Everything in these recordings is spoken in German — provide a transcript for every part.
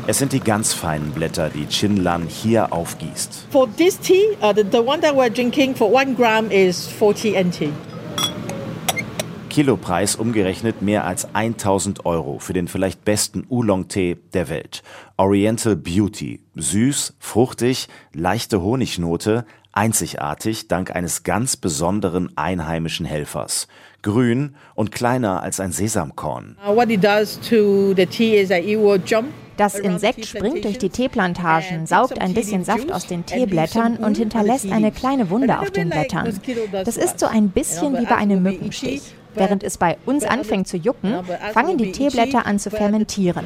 Es sind die ganz feinen Blätter, die Chin Lan hier aufgießt. For this tea, the one that we're drinking for 1 gram is 40 NT. Kilopreis umgerechnet mehr als 1.000 € für den vielleicht besten Oolong-Tee der Welt. Oriental Beauty. Süß, fruchtig, leichte Honignote, einzigartig dank eines ganz besonderen einheimischen Helfers. Grün und kleiner als ein Sesamkorn. What it does to the tea is that it will jump. Das Insekt springt durch die Teeplantagen, saugt ein bisschen Saft aus den Teeblättern und hinterlässt eine kleine Wunde auf den Blättern. Das ist so ein bisschen wie bei einem Mückenstich. Während es bei uns anfängt zu jucken, fangen die Teeblätter an zu fermentieren.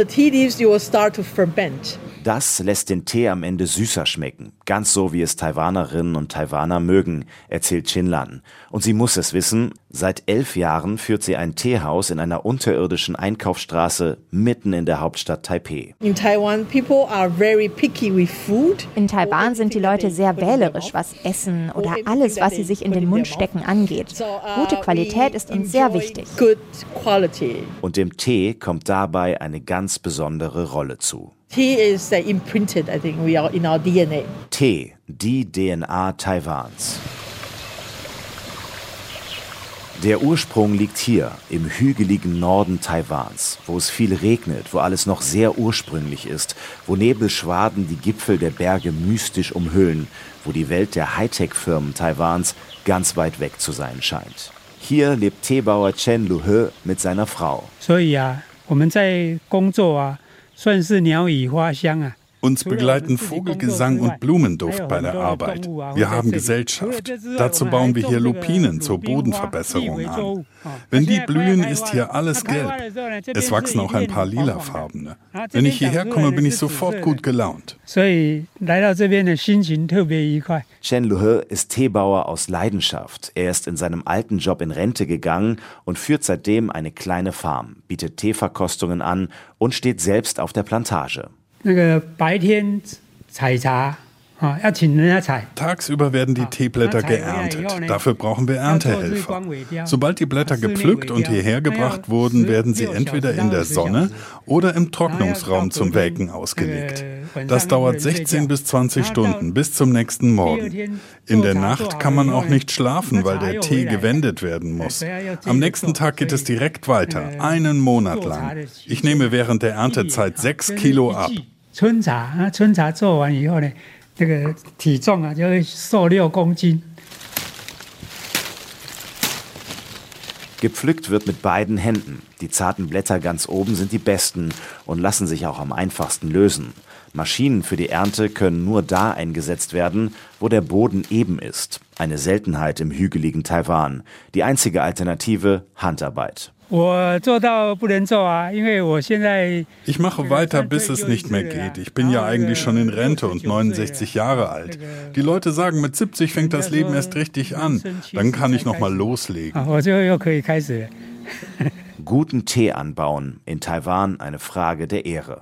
Das lässt den Tee am Ende süßer schmecken. Ganz so, wie es Taiwanerinnen und Taiwaner mögen, erzählt Chin Lan. Und sie muss es wissen, seit 11 Jahren führt sie ein Teehaus in einer unterirdischen Einkaufsstraße mitten in der Hauptstadt Taipeh. In Taiwan sind die Leute sehr wählerisch, was Essen oder alles, was sie sich in den Mund stecken, angeht. Gute Qualität ist uns sehr wichtig. Und dem Tee kommt dabei eine ganz besondere Rolle zu. Tea is imprinted, I think, we are in our DNA. Tee, die DNA Taiwans. Der Ursprung liegt hier, im hügeligen Norden Taiwans, wo es viel regnet, wo alles noch sehr ursprünglich ist, wo Nebelschwaden die Gipfel der Berge mystisch umhüllen, wo die Welt der Hightech-Firmen Taiwans ganz weit weg zu sein scheint. Hier lebt Teebauer Chen Luhe mit seiner Frau. Uns begleiten Vogelgesang und Blumenduft bei der Arbeit. Wir haben Gesellschaft. Dazu bauen wir hier Lupinen zur Bodenverbesserung an. Wenn die blühen, ist hier alles gelb. Es wachsen auch ein paar lilafarbene. Wenn ich hierher komme, bin ich sofort gut gelaunt. Chen Luhe ist Teebauer aus Leidenschaft. Er ist in seinem alten Job in Rente gegangen und führt seitdem eine kleine Farm, bietet Teeverkostungen an und steht selbst auf der Plantage. Tagsüber werden die Teeblätter geerntet. Dafür brauchen wir Erntehelfer. Sobald die Blätter gepflückt und hierher gebracht wurden, werden sie entweder in der Sonne oder im Trocknungsraum zum Welken ausgelegt. Das dauert 16 bis 20 Stunden bis zum nächsten Morgen. In der Nacht kann man auch nicht schlafen, weil der Tee gewendet werden muss. Am nächsten Tag geht es direkt weiter, 1 Monat lang. Ich nehme während der Erntezeit 6 Kilo ab. Gepflückt wird mit beiden Händen. Die zarten Blätter ganz oben sind die besten und lassen sich auch am einfachsten lösen. Maschinen für die Ernte können nur da eingesetzt werden, wo der Boden eben ist. Eine Seltenheit im hügeligen Taiwan. Die einzige Alternative: Handarbeit. Ich mache weiter, bis es nicht mehr geht. Ich bin ja eigentlich schon in Rente und 69 Jahre alt. Die Leute sagen, mit 70 fängt das Leben erst richtig an. Dann kann ich noch mal loslegen. Guten Tee anbauen, in Taiwan eine Frage der Ehre.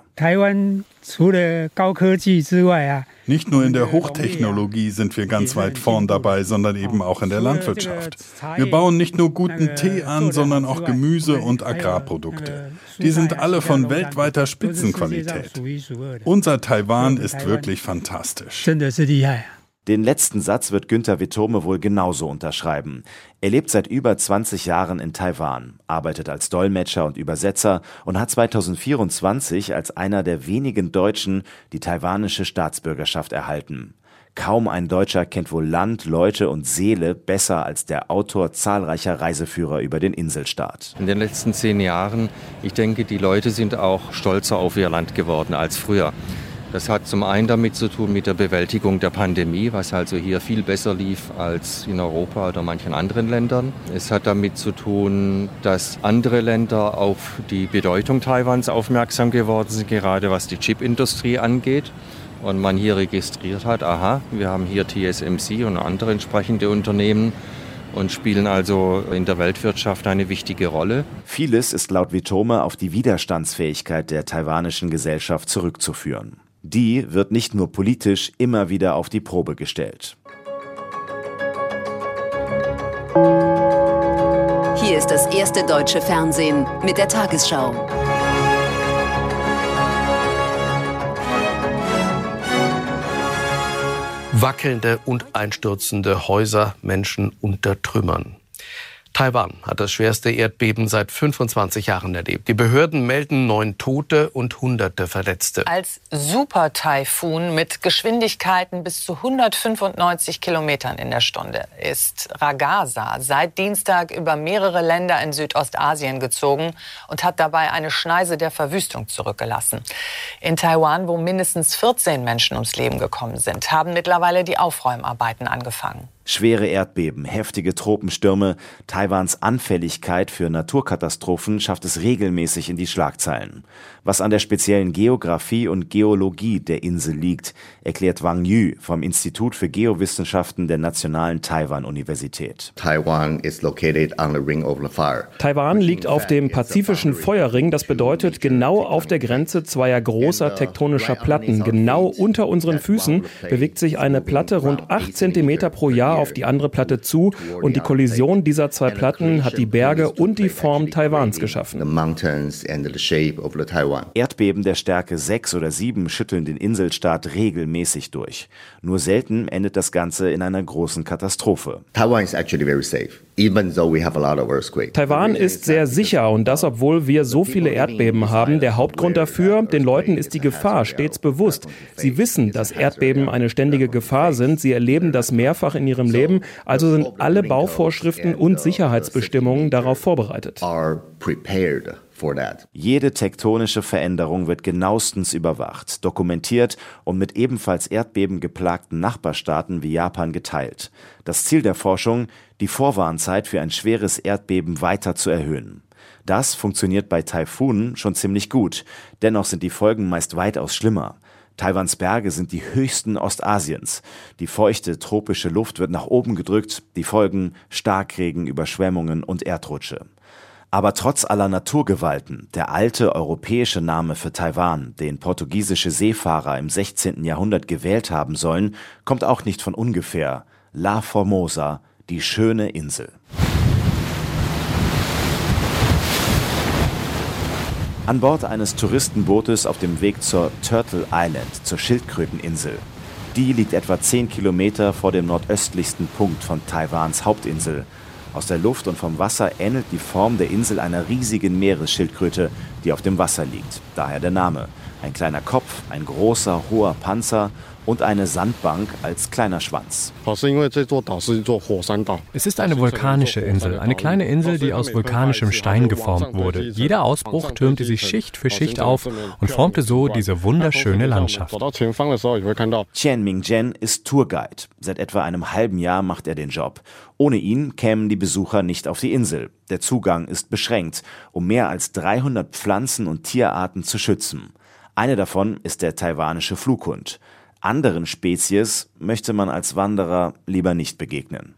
Nicht nur in der Hochtechnologie sind wir ganz weit vorn dabei, sondern eben auch in der Landwirtschaft. Wir bauen nicht nur guten Tee an, sondern auch Gemüse und Agrarprodukte. Die sind alle von weltweiter Spitzenqualität. Unser Taiwan ist wirklich fantastisch. Den letzten Satz wird Günther Wittome wohl genauso unterschreiben. Er lebt seit über 20 Jahren in Taiwan, arbeitet als Dolmetscher und Übersetzer und hat 2024 als einer der wenigen Deutschen die taiwanische Staatsbürgerschaft erhalten. Kaum ein Deutscher kennt wohl Land, Leute und Seele besser als der Autor zahlreicher Reiseführer über den Inselstaat. In den letzten 10 Jahren, ich denke, die Leute sind auch stolzer auf ihr Land geworden als früher. Das hat zum einen damit zu tun mit der Bewältigung der Pandemie, was also hier viel besser lief als in Europa oder manchen anderen Ländern. Es hat damit zu tun, dass andere Länder auf die Bedeutung Taiwans aufmerksam geworden sind, gerade was die Chipindustrie angeht. Und man hier registriert hat, aha, wir haben hier TSMC und andere entsprechende Unternehmen und spielen also in der Weltwirtschaft eine wichtige Rolle. Vieles ist laut Wittome auf die Widerstandsfähigkeit der taiwanischen Gesellschaft zurückzuführen. Die wird nicht nur politisch immer wieder auf die Probe gestellt. Hier ist das erste deutsche Fernsehen mit der Tagesschau. wackelnde und einstürzende Häuser, Menschen unter Trümmern. Taiwan hat das schwerste Erdbeben seit 25 Jahren erlebt. Die Behörden melden 9 Tote und Hunderte Verletzte. Als Super-Taifun mit Geschwindigkeiten bis zu 195 Kilometern in der Stunde ist Ragasa seit Dienstag über mehrere Länder in Südostasien gezogen und hat dabei eine Schneise der Verwüstung zurückgelassen. In Taiwan, wo mindestens 14 Menschen ums Leben gekommen sind, haben mittlerweile die Aufräumarbeiten angefangen. Schwere Erdbeben, heftige Tropenstürme, Taiwans Anfälligkeit für Naturkatastrophen schafft es regelmäßig in die Schlagzeilen. Was an der speziellen Geografie und Geologie der Insel liegt, erklärt Wang Yu vom Institut für Geowissenschaften der Nationalen Taiwan-Universität. Taiwan liegt auf dem pazifischen Feuerring. Das bedeutet, genau auf der Grenze zweier großer tektonischer Platten, genau unter unseren Füßen, bewegt sich eine Platte rund 8 Zentimeter pro Jahr auf die andere Platte zu und die Kollision dieser zwei Platten hat die Berge und die Form Taiwans geschaffen. Erdbeben der Stärke 6 oder 7 schütteln den Inselstaat regelmäßig durch. Nur selten endet das Ganze in einer großen Katastrophe. Taiwan ist sehr sicher und das, obwohl wir so viele Erdbeben haben. Der Hauptgrund dafür, den Leuten ist die Gefahr stets bewusst. Sie wissen, dass Erdbeben eine ständige Gefahr sind. Sie erleben das mehrfach in ihrem Leben. Also sind alle Bauvorschriften und Sicherheitsbestimmungen darauf vorbereitet. Jede tektonische Veränderung wird genauestens überwacht, dokumentiert und mit ebenfalls Erdbeben geplagten Nachbarstaaten wie Japan geteilt. Das Ziel der Forschung, die Vorwarnzeit für ein schweres Erdbeben weiter zu erhöhen. Das funktioniert bei Taifunen schon ziemlich gut, dennoch sind die Folgen meist weitaus schlimmer. Taiwans Berge sind die höchsten Ostasiens. Die feuchte, tropische Luft wird nach oben gedrückt, die Folgen Starkregen, Überschwemmungen und Erdrutsche. Aber trotz aller Naturgewalten, der alte europäische Name für Taiwan, den portugiesische Seefahrer im 16. Jahrhundert gewählt haben sollen, kommt auch nicht von ungefähr. La Formosa, die schöne Insel. An Bord eines Touristenbootes auf dem Weg zur Turtle Island, zur Schildkröteninsel. Die liegt etwa 10 Kilometer vor dem nordöstlichsten Punkt von Taiwans Hauptinsel. Aus der Luft und vom Wasser ähnelt die Form der Insel einer riesigen Meeresschildkröte, die auf dem Wasser liegt. Daher der Name. Ein kleiner Kopf, ein großer, hoher Panzer und eine Sandbank als kleiner Schwanz. Es ist eine vulkanische Insel, eine kleine Insel, die aus vulkanischem Stein geformt wurde. Jeder Ausbruch türmte sich Schicht für Schicht auf und formte so diese wunderschöne Landschaft. Chen Mingzhen ist Tourguide. Seit etwa einem halben Jahr macht er den Job. Ohne ihn kämen die Besucher nicht auf die Insel. Der Zugang ist beschränkt, um mehr als 300 Pflanzen- und Tierarten zu schützen. Eine davon ist der taiwanische Flughund. Anderen Spezies möchte man als Wanderer lieber nicht begegnen.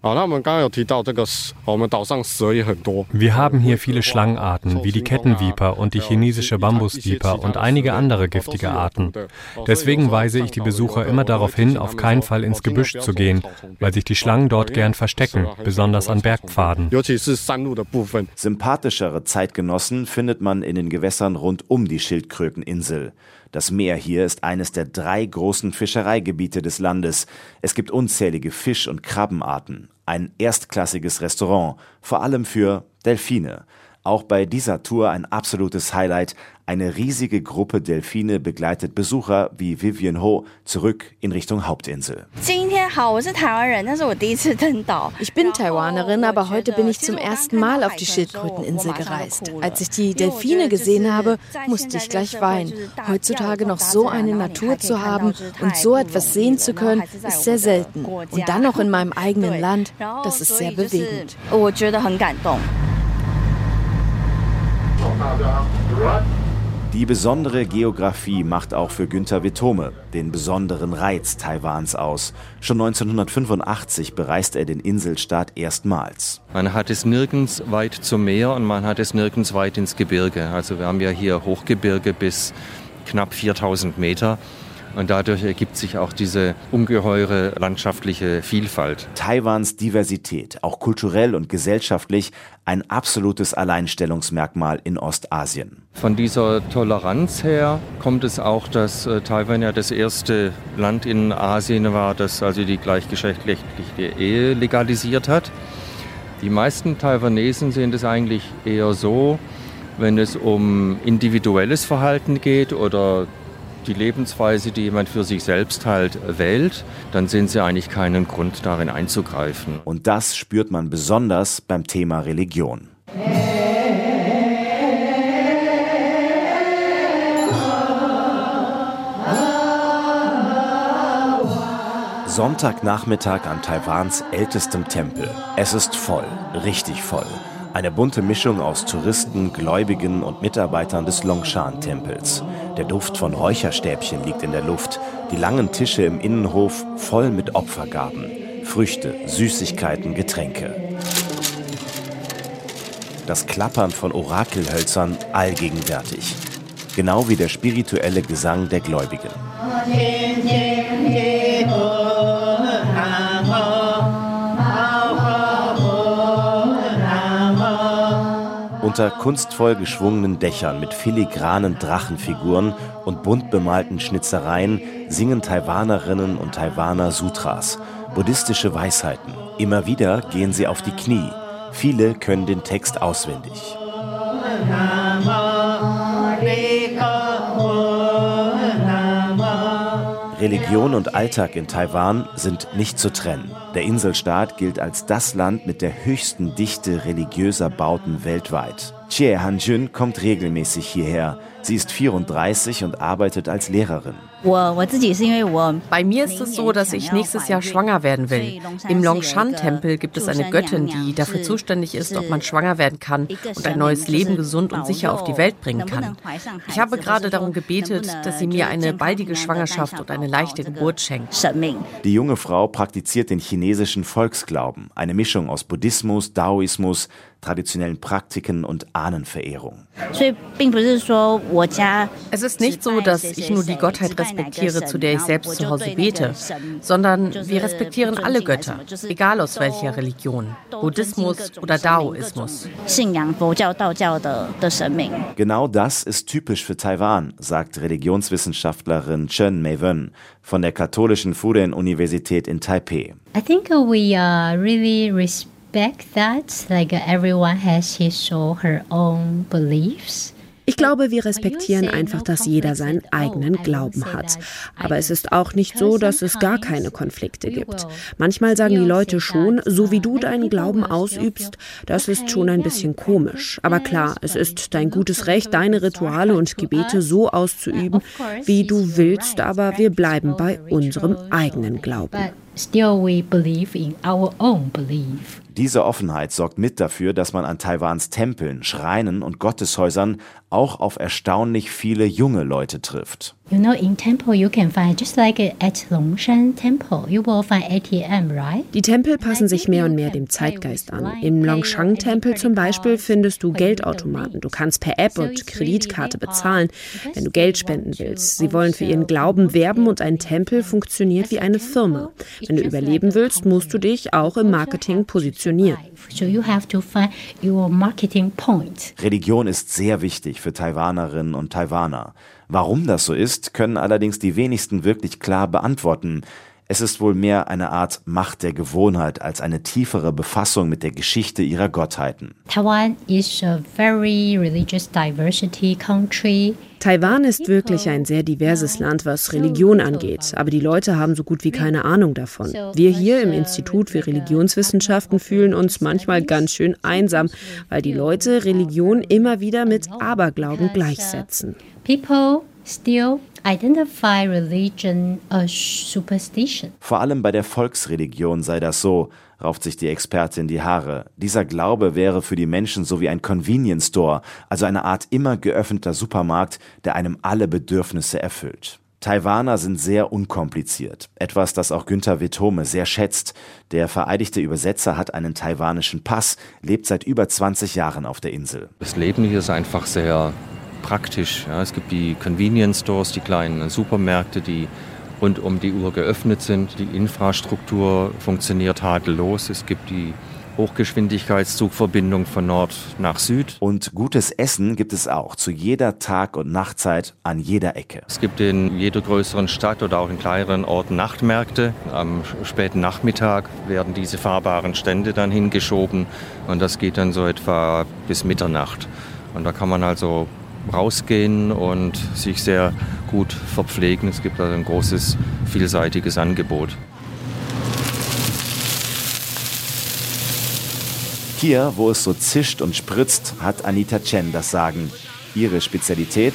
Wir haben hier viele Schlangenarten, wie die Kettenviper und die chinesische Bambusviper und einige andere giftige Arten. Deswegen weise ich die Besucher immer darauf hin, auf keinen Fall ins Gebüsch zu gehen, weil sich die Schlangen dort gern verstecken, besonders an Bergpfaden. Sympathischere Zeitgenossen findet man in den Gewässern rund um die Schildkröteninsel. Das Meer hier ist eines der 3 großen Fischereigebiete des Landes. Es gibt unzählige Fisch- und Krabbenarten. Ein erstklassiges Restaurant, vor allem für Delfine. Auch bei dieser Tour ein absolutes Highlight. Eine riesige Gruppe Delfine begleitet Besucher wie Vivian Ho zurück in Richtung Hauptinsel. Ich bin Taiwanerin, aber heute bin ich zum ersten Mal auf die Schildkröteninsel gereist. Als ich die Delfine gesehen habe, musste ich gleich weinen. Heutzutage noch so eine Natur zu haben und so etwas sehen zu können, ist sehr selten. Und dann noch in meinem eigenen Land, das ist sehr bewegend. Die besondere Geografie macht auch für Günther Wittome den besonderen Reiz Taiwans aus. Schon 1985 bereiste er den Inselstaat erstmals. Man hat es nirgends weit zum Meer und man hat es nirgends weit ins Gebirge. Also wir haben ja hier Hochgebirge bis knapp 4000 Meter. Und dadurch ergibt sich auch diese ungeheure landschaftliche Vielfalt. Taiwans Diversität, auch kulturell und gesellschaftlich, ein absolutes Alleinstellungsmerkmal in Ostasien. Von dieser Toleranz her kommt es auch, dass Taiwan ja das erste Land in Asien war, das also die gleichgeschlechtliche Ehe legalisiert hat. Die meisten Taiwanesen sehen das eigentlich eher so, wenn es um individuelles Verhalten geht oder die Lebensweise, die jemand für sich selbst halt wählt, dann sehen sie eigentlich keinen Grund, darin einzugreifen. Und das spürt man besonders beim Thema Religion. Sonntagnachmittag an Taiwans ältestem Tempel. Es ist voll, richtig voll. Eine bunte Mischung aus Touristen, Gläubigen und Mitarbeitern des Longshan-Tempels. Der Duft von Räucherstäbchen liegt in der Luft. Die langen Tische im Innenhof voll mit Opfergaben. Früchte, Süßigkeiten, Getränke. Das Klappern von Orakelhölzern allgegenwärtig. Genau wie der spirituelle Gesang der Gläubigen. Unter kunstvoll geschwungenen Dächern mit filigranen Drachenfiguren und bunt bemalten Schnitzereien singen Taiwanerinnen und Taiwaner Sutras, buddhistische Weisheiten. Immer wieder gehen sie auf die Knie. Viele können den Text auswendig. Religion und Alltag in Taiwan sind nicht zu trennen. Der Inselstaat gilt als das Land mit der höchsten Dichte religiöser Bauten weltweit. Chie Hanjun kommt regelmäßig hierher. Sie ist 34 und arbeitet als Lehrerin. Bei mir ist es so, dass ich nächstes Jahr schwanger werden will. Im Longshan-Tempel gibt es eine Göttin, die dafür zuständig ist, ob man schwanger werden kann und ein neues Leben gesund und sicher auf die Welt bringen kann. Ich habe gerade darum gebetet, dass sie mir eine baldige Schwangerschaft und eine leichte Geburt schenkt. Die junge Frau praktiziert den chinesischen Volksglauben, eine Mischung aus Buddhismus, Daoismus, traditionellen Praktiken und Ahnenverehrung. Es ist nicht so, dass ich nur die Gottheit respektiere, zu der ich selbst zu Hause bete, sondern wir respektieren alle Götter, egal aus welcher Religion, Buddhismus oder Daoismus. Genau das ist typisch für Taiwan, sagt Religionswissenschaftlerin Chen Mei-Wen von der katholischen Fudan-Universität in Taipei. I think we really respect that, like everyone has his or her own beliefs. Ich glaube, wir respektieren einfach, dass jeder seinen eigenen Glauben hat. Aber es ist auch nicht so, dass es gar keine Konflikte gibt. Manchmal sagen die Leute schon, so wie du deinen Glauben ausübst, das ist schon ein bisschen komisch. Aber klar, es ist dein gutes Recht, deine Rituale und Gebete so auszuüben, wie du willst, aber wir bleiben bei unserem eigenen Glauben. Still we believe in our own belief. Diese Offenheit sorgt mit dafür, dass man an Taiwans Tempeln, Schreinen und Gotteshäusern auch auf erstaunlich viele junge Leute trifft. You know, in temple you can find, just like at Longshan Temple, you will find ATM, right? Die Tempel passen sich mehr und mehr dem Zeitgeist an. Im Longshan-Tempel zum Beispiel findest du Geldautomaten. Du kannst per App und Kreditkarte bezahlen, wenn du Geld spenden willst. Sie wollen für ihren Glauben werben und ein Tempel funktioniert wie eine Firma. Wenn du überleben willst, musst du dich auch im Marketing positionieren. So you have to find your marketing point. Religion ist sehr wichtig für Taiwanerinnen und Taiwaner. Warum das so ist, können allerdings die wenigsten wirklich klar beantworten. Es ist wohl mehr eine Art Macht der Gewohnheit als eine tiefere Befassung mit der Geschichte ihrer Gottheiten. Taiwan is a very religious diversity country. Taiwan ist wirklich ein sehr diverses Land, was Religion angeht, aber die Leute haben so gut wie keine Ahnung davon. Wir hier im Institut für Religionswissenschaften fühlen uns manchmal ganz schön einsam, weil die Leute Religion immer wieder mit Aberglauben gleichsetzen. People still identify religion as superstition. Vor allem bei der Volksreligion sei das so, rauft sich die Expertin die Haare. Dieser Glaube wäre für die Menschen so wie ein Convenience Store, also eine Art immer geöffneter Supermarkt, der einem alle Bedürfnisse erfüllt. Taiwaner sind sehr unkompliziert, etwas, das auch Günther Wittome sehr schätzt. Der vereidigte Übersetzer hat einen taiwanischen Pass, lebt seit über 20 Jahren auf der Insel. Das Leben hier ist einfach sehr praktisch. Ja, es gibt die Convenience Stores, die kleinen Supermärkte, die rund um die Uhr geöffnet sind. Die Infrastruktur funktioniert tadellos. Es gibt die Hochgeschwindigkeitszugverbindung von Nord nach Süd. Und gutes Essen gibt es auch zu jeder Tag- und Nachtzeit an jeder Ecke. Es gibt in jeder größeren Stadt oder auch in kleineren Orten Nachtmärkte. Am späten Nachmittag werden diese fahrbaren Stände dann hingeschoben und das geht dann so etwa bis Mitternacht. Und da kann man also rausgehen und sich sehr gut verpflegen. Es gibt also ein großes, vielseitiges Angebot. Hier, wo es so zischt und spritzt, hat Anita Chen das Sagen. Ihre Spezialität?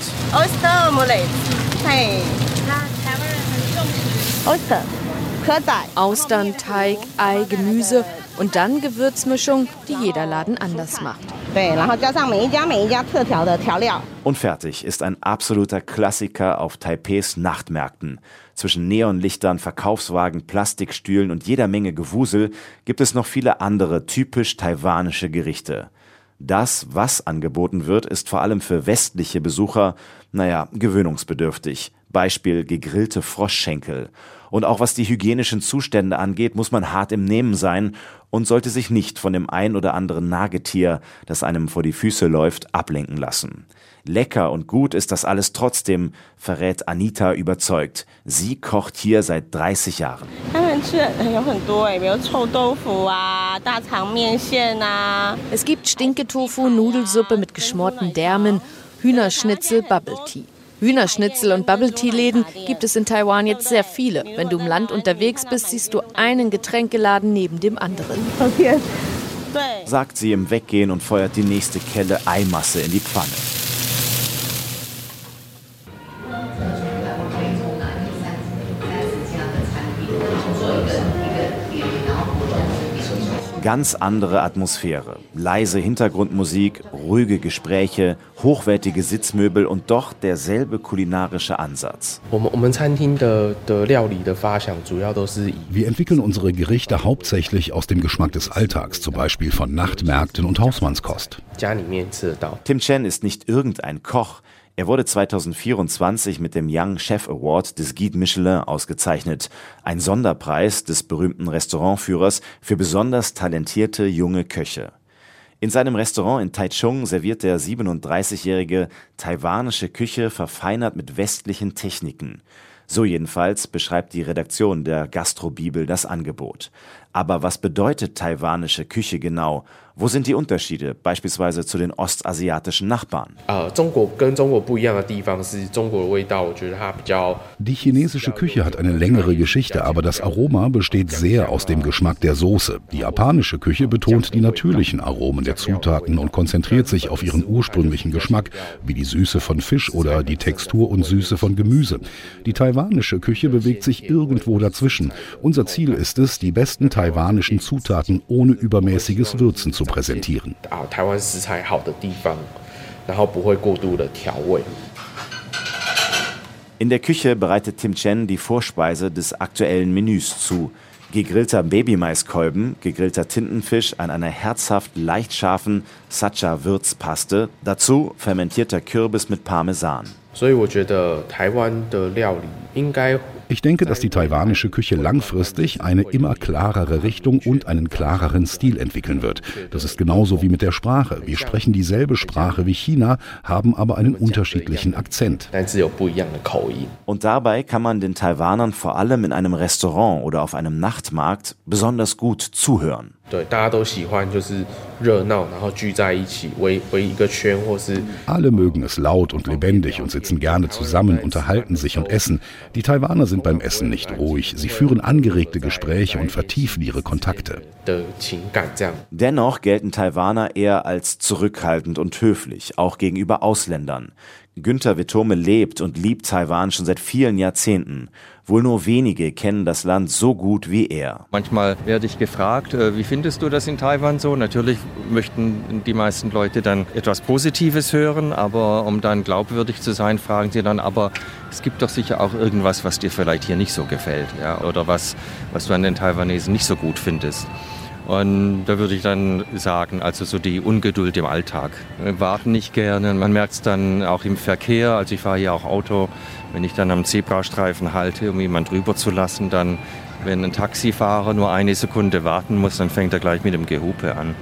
Austern, Teig, Ei, Gemüse und dann Gewürzmischung, die jeder Laden anders macht. Und fertig ist ein absoluter Klassiker auf Taipehs Nachtmärkten. Zwischen Neonlichtern, Verkaufswagen, Plastikstühlen und jeder Menge Gewusel gibt es noch viele andere typisch taiwanische Gerichte. Das, was angeboten wird, ist vor allem für westliche Besucher, gewöhnungsbedürftig. Beispiel gegrillte Froschschenkel. Und auch was die hygienischen Zustände angeht, muss man hart im Nehmen sein und sollte sich nicht von dem ein oder anderen Nagetier, das einem vor die Füße läuft, ablenken lassen. Lecker und gut ist das alles trotzdem, verrät Anita überzeugt. Sie kocht hier seit 30 Jahren. Es gibt Stinketofu, Nudelsuppe mit geschmorten Därmen, Hühnerschnitzel, Bubble Tea. Hühnerschnitzel und Bubble-Tea-Läden gibt es in Taiwan jetzt sehr viele. Wenn du im Land unterwegs bist, siehst du einen Getränkeladen neben dem anderen. Sagt sie im Weggehen und feuert die nächste Kelle Eimasse in die Pfanne. Ganz andere Atmosphäre. Leise Hintergrundmusik, ruhige Gespräche, hochwertige Sitzmöbel und doch derselbe kulinarische Ansatz. Wir entwickeln unsere Gerichte hauptsächlich aus dem Geschmack des Alltags, zum Beispiel von Nachtmärkten und Hausmannskost. Tim Chen ist nicht irgendein Koch. Er wurde 2024 mit dem Young Chef Award des Guide Michelin ausgezeichnet, ein Sonderpreis des berühmten Restaurantführers für besonders talentierte junge Köche. In seinem Restaurant in Taichung serviert der 37-jährige taiwanische Küche verfeinert mit westlichen Techniken. So jedenfalls beschreibt die Redaktion der Gastrobibel das Angebot. Aber was bedeutet taiwanische Küche genau? Wo sind die Unterschiede, beispielsweise zu den ostasiatischen Nachbarn? Die chinesische Küche hat eine längere Geschichte, aber das Aroma besteht sehr aus dem Geschmack der Soße. Die japanische Küche betont die natürlichen Aromen der Zutaten und konzentriert sich auf ihren ursprünglichen Geschmack, wie die Süße von Fisch oder die Textur und Süße von Gemüse. Die taiwanische Küche bewegt sich irgendwo dazwischen. Unser Ziel ist es, die besten taiwanischen Zutaten ohne übermäßiges Würzen zu präsentieren. In der Küche bereitet Tim Chen die Vorspeise des aktuellen Menüs zu. Gegrillter Babymais-Kolben, gegrillter Tintenfisch an einer herzhaft leicht scharfen Sacha-Würzpaste, dazu fermentierter Kürbis mit Parmesan. Ich denke, dass die taiwanische Küche langfristig eine immer klarere Richtung und einen klareren Stil entwickeln wird. Das ist genauso wie mit der Sprache. Wir sprechen dieselbe Sprache wie China, haben aber einen unterschiedlichen Akzent. Und dabei kann man den Taiwanern vor allem in einem Restaurant oder auf einem Nachtmarkt besonders gut zuhören. Alle mögen es laut und lebendig und sitzen gerne zusammen, unterhalten sich und essen. Die Taiwaner sind beim Essen nicht ruhig. Sie führen angeregte Gespräche und vertiefen ihre Kontakte. Dennoch gelten Taiwaner eher als zurückhaltend und höflich, auch gegenüber Ausländern. Günther Wetome lebt und liebt Taiwan schon seit vielen Jahrzehnten. Wohl nur wenige kennen das Land so gut wie er. Manchmal werde ich gefragt, wie findest du das in Taiwan so? Natürlich möchten die meisten Leute dann etwas Positives hören, aber um dann glaubwürdig zu sein, fragen sie dann, aber es gibt doch sicher auch irgendwas, was dir vielleicht hier nicht so gefällt, ja? Oder was du an den Taiwanesen nicht so gut findest. Und da würde ich dann sagen, also so die Ungeduld im Alltag. Wir warten nicht gerne, man merkt es dann auch im Verkehr, also ich fahre hier auch Auto, wenn ich dann am Zebrastreifen halte, um jemanden drüber zu lassen, dann, wenn ein Taxifahrer nur 1 Sekunde warten muss, dann fängt er gleich mit dem Gehupe an.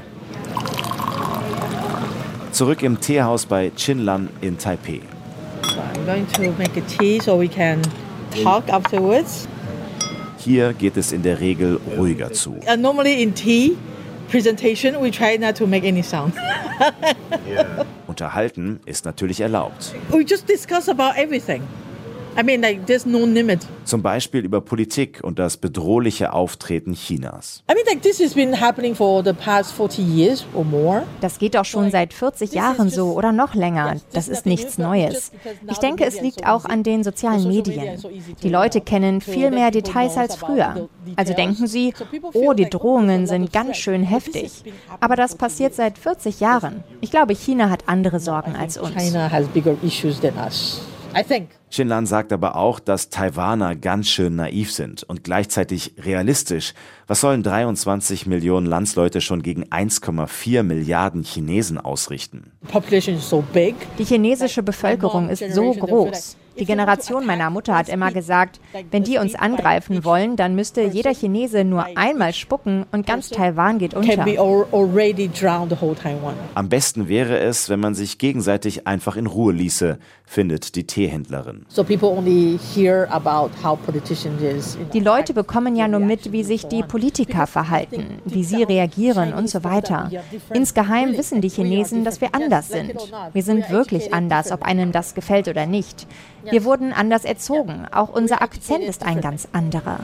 Zurück im Teehaus bei Chinlan in Taipei. I'm going to make a tea so we can talk afterwards. Hier geht es in der Regel ruhiger zu. Normally in tea presentation we try not to make any sound. Unterhalten ist natürlich erlaubt. We just discuss about everything. I mean, like, there's no limit. Zum Beispiel über Politik und das bedrohliche Auftreten Chinas. I mean, like, this has been happening for the past 40 years or more. Das geht doch schon seit 40 Jahren so oder noch länger. Das ist nichts Neues. Ich denke, es liegt auch an den sozialen Medien. Die Leute kennen viel mehr Details als früher. Also denken sie, oh, die Drohungen sind ganz schön heftig. Aber das passiert seit 40 Jahren. Ich glaube, China hat andere Sorgen als uns. China has bigger issues than us. I think. Chinlan sagt aber auch, dass Taiwaner ganz schön naiv sind und gleichzeitig realistisch. Was sollen 23 Millionen Landsleute schon gegen 1,4 Milliarden Chinesen ausrichten? Die chinesische Bevölkerung ist so groß. Die Generation meiner Mutter hat immer gesagt, wenn die uns angreifen wollen, dann müsste jeder Chinese nur einmal spucken und ganz Taiwan geht unter. Am besten wäre es, wenn man sich gegenseitig einfach in Ruhe ließe, findet die Teehändlerin. Die Leute bekommen ja nur mit, wie sich die Politiker verhalten, wie sie reagieren und so weiter. Insgeheim wissen die Chinesen, dass wir anders sind. Wir sind wirklich anders, ob einem das gefällt oder nicht. Wir wurden anders erzogen. Auch unser Akzent ist ein ganz anderer.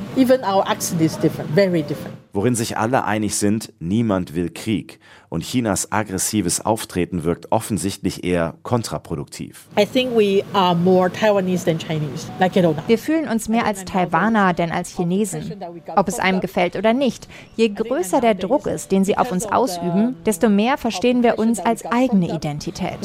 Worin sich alle einig sind, niemand will Krieg. Und Chinas aggressives Auftreten wirkt offensichtlich eher kontraproduktiv. Wir fühlen uns mehr als Taiwaner denn als Chinesen. Ob es einem gefällt oder nicht. Je größer der Druck ist, den sie auf uns ausüben, desto mehr verstehen wir uns als eigene Identität.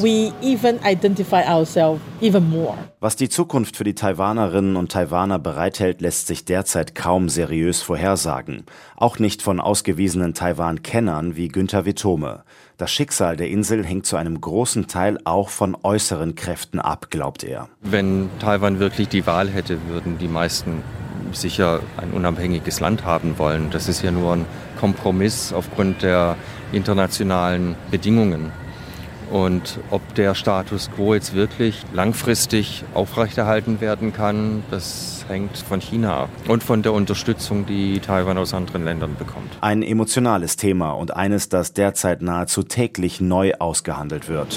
Was die Zukunft für die Taiwanerinnen und Taiwaner bereithält, lässt sich derzeit kaum seriös vorhersagen. Auch nicht von ausgewiesenen Taiwan-Kennern wie Günther Wittome. Das Schicksal der Insel hängt zu einem großen Teil auch von äußeren Kräften ab, glaubt er. Wenn Taiwan wirklich die Wahl hätte, würden die meisten sicher ein unabhängiges Land haben wollen. Das ist ja nur ein Kompromiss aufgrund der internationalen Bedingungen. Und ob der Status quo jetzt wirklich langfristig aufrechterhalten werden kann, das hängt von China ab und von der Unterstützung, die Taiwan aus anderen Ländern bekommt. Ein emotionales Thema und eines, das derzeit nahezu täglich neu ausgehandelt wird.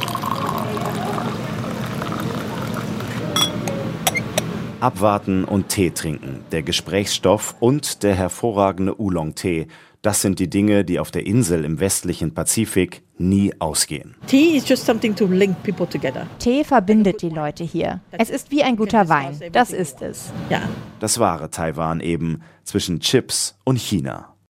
Abwarten und Tee trinken, der Gesprächsstoff und der hervorragende Oolong-Tee. Das sind die Dinge, die auf der Insel im westlichen Pazifik nie ausgehen. Tea is just something to link people together. Tee verbindet die Leute hier. Es ist wie ein guter Wein. Das ist es. Ja. Das wahre Taiwan eben zwischen Chips und China.